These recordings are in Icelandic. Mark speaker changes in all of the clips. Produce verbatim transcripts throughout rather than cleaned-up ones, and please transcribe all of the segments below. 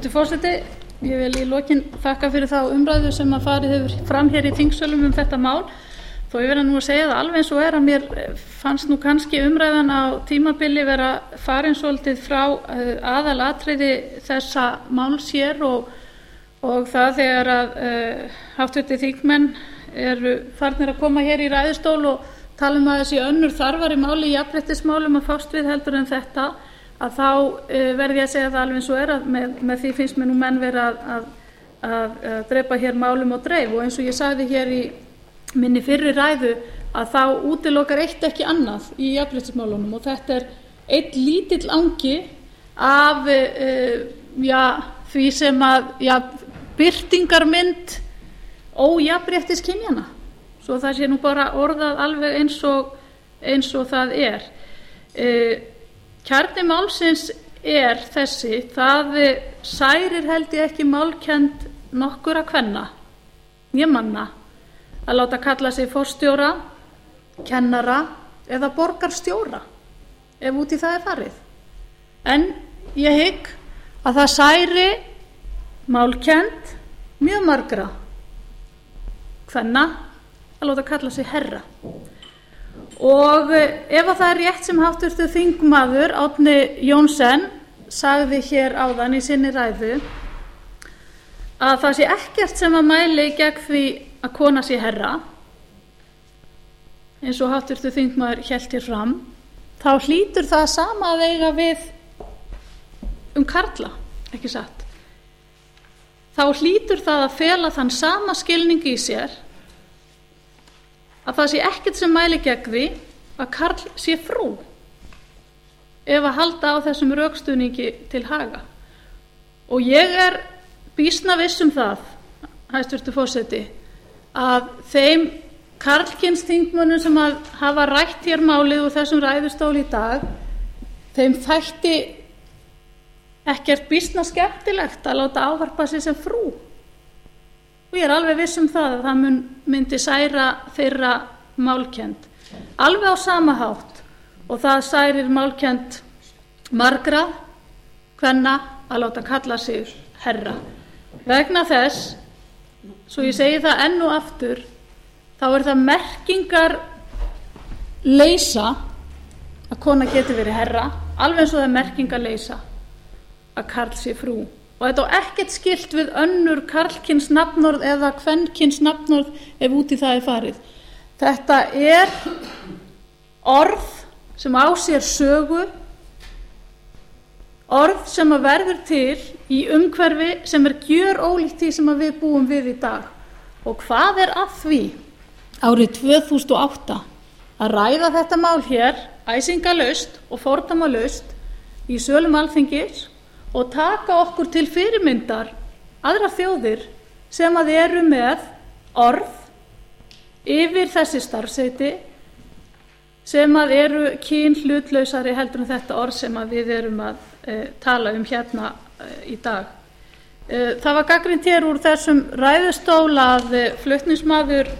Speaker 1: Hæstvirtur forseti, ég vil í lokin þakka fyrir þá umræðu sem að farið hefur fram hér í þingsölum um þetta mál. Þó ég verða nú að segja það alveg eins og er að mér fannst nú kannski umræðan á tímabili vera farin svolítið frá aðalatriði þessa máls hér og, og það þegar að uh, háttvirtir þingmenn eru farnir að koma hér í ræðustól og tala um að þessi önnur þarfari máli í jafnréttismálum að fást við heldur en þetta, að þá uh, verði ég að segja það alveg eins og er að með, með því finnst mér nú menn vera að, að, að, að drepa hér málum og dreif, og eins og ég sagði hér í minni fyrri ræðu að þá útilokar eitt ekki annað í jafnréttismálunum, og þetta er einn lítill angi af uh, ja, því sem að ja, birtingarmynd ójafnréttis kynjanna, svo það sé nú bara orðað alveg eins og, eins og það er. Uh, kjarni málsins er þessi, það særir held ég ekki málkennd nokkurra kvenna né manna að láta kalla sig forstjóra, kennara eða borgarstjóra ef út í það er farið. En ég hygg að það særi málkennd mjög margra kvenna að láta kalla sig herra. Og ef að það er rétt sem háttvirtur þingmaður Árni Johnsen sagði hér áðan í sinni ræðu, að það sé ekkert sem að mæli gegn því að kona sé herra, eins og háttvirtur þingmaður hélt hér fram, þá hlýtur það sama að eiga við um karla, ekki satt. Þá hlýtur það að fela þann sama skilning í sér að það sé ekkert sem mæli gegn því að karl sé frú, ef að halda á þessum rökstuðningi til haga. Og ég er býsna viss um það, hæstvirtur forseti, að þeim karlkyns þingmönnum sem að hafa rætt hér málið úr þessum ræðustól í dag, þeim þætti ekkert býsna skemmtilegt að láta ávarpa sig sem frú. Og ég er alveg viss um það að það mun, myndi særa þeirra málkennd. Alveg á sama hátt, og það særir málkennd margra kvenna að láta kalla sig herra. Vegna þess, svo ég segi það enn og aftur, þá er það merkingar leysa að kona geti verið herra, alveg eins og það er merkingar leysa að karl sé frú. Og þetta á ekkert skylt við önnur karlkyns nafnorð eða kvenkyns nafnorð ef út í það er farið. Þetta er orð sem á sér sögu, orð sem að verður til í umhverfi sem er gjörólíkt því sem að við búum við í dag. Og hvað er að því árið tvö þúsund og átta að ræða þetta mál hér æsingalaust og fordómalaust í sölum Alþingis og taka okkur til fyrirmyndar aðrar þjóðir sem að eru með orð yfir þessi starfsheiti sem að eru kynhlutlausari heldur en þetta orð sem að við erum að e, tala um hérna e, í dag. E, það var gagnrýnt hér úr þessum ræðustól að e, flutningsmaður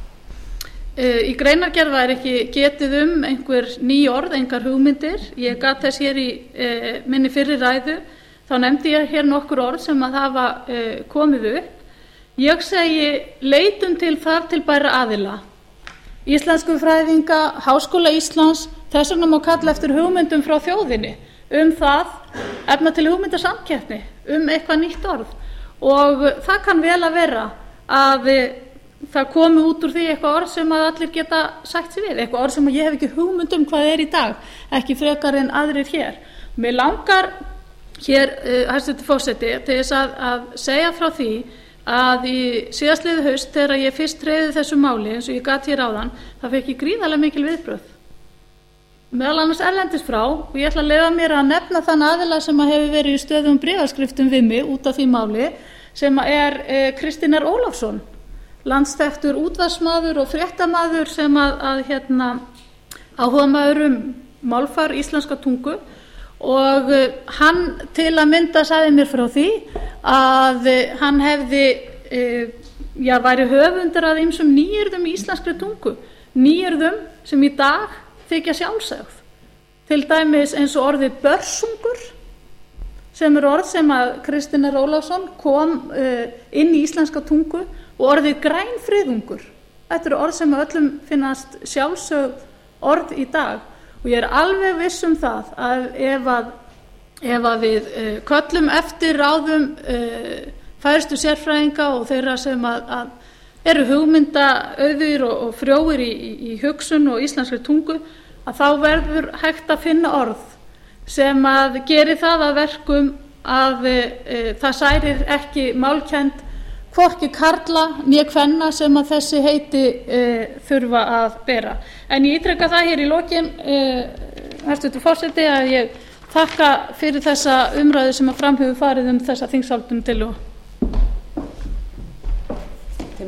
Speaker 1: e, í greinargerð var ekki getið um einhver ný orð, engar hugmyndir. Ég gat þess hér í e, minni fyrri ræðu, þá nefndi ég hér nokkur orð sem að hafa e, komið upp. Ég segi leitum til þar til bæra aðila, íslensku fræðinga, Háskóla Íslands, þess vegna má kalla eftir hugmyndum frá þjóðinni um það, efna til hugmyndasamkeppni um eitthvað nýtt orð. Og það kann vel að vera að e, það komi út úr því eitthvað orð sem að allir geta sagt sér við, eitthvað orð sem ég hef ekki hugmynd um hvað er í dag, ekki frekar en aðrir hér. Mér langar hér, hæstvirtur forseti, til þess að, að segja frá því að í síðastliðið haust þegar ég fyrst treði þessu máli, eins og ég gat hér áðan, það fekk ég gríðarlega mikil viðbrögð, meðal annars erlendis frá, og ég ætla að leyfa mér að nefna þann aðila sem að hefur verið í stöðugum bréfaskriftum við mig út af því máli, sem er e, Kristinn R. Ólafsson, landsþekktur útvarpsmaður og fréttamaður sem að, að hérna, áhugamaður um málfar íslenska tungu. Og hann til að mynda sagði mér frá því að hann hefði, já, væri höfundur að ýmsum nýyrðum í íslenskri tungu, nýyrðum sem í dag þykja sjálfsögð. Til dæmis eins og orðið börsungur, sem er orð sem að Kristinn R. Ólafsson kom uh, inn í íslenska tungu, og orðið grænfriðungur. Þetta eru orð sem öllum finnast sjálfsögð orð í dag, og ég er alveg viss um það að ef að, ef að við uh, köllum eftir ráðum uh, færustu sérfræðinga og þeirra sem að, að eru hugmyndaauðugir og, og frjóir í, í, í hugsun og íslenskri tungu, að þá verður hægt að finna orð sem að geri það að verkum að e, e, það særir ekki málkennd hvorki karla né kvenna sem að þessi heiti e, þurfa að bera. En ég ítreka það hér í lokin, e, hæstvirtur forseti, að ég þakka fyrir þessa umræðu sem að fram hefur farið um þessa þingsályktunartillögu.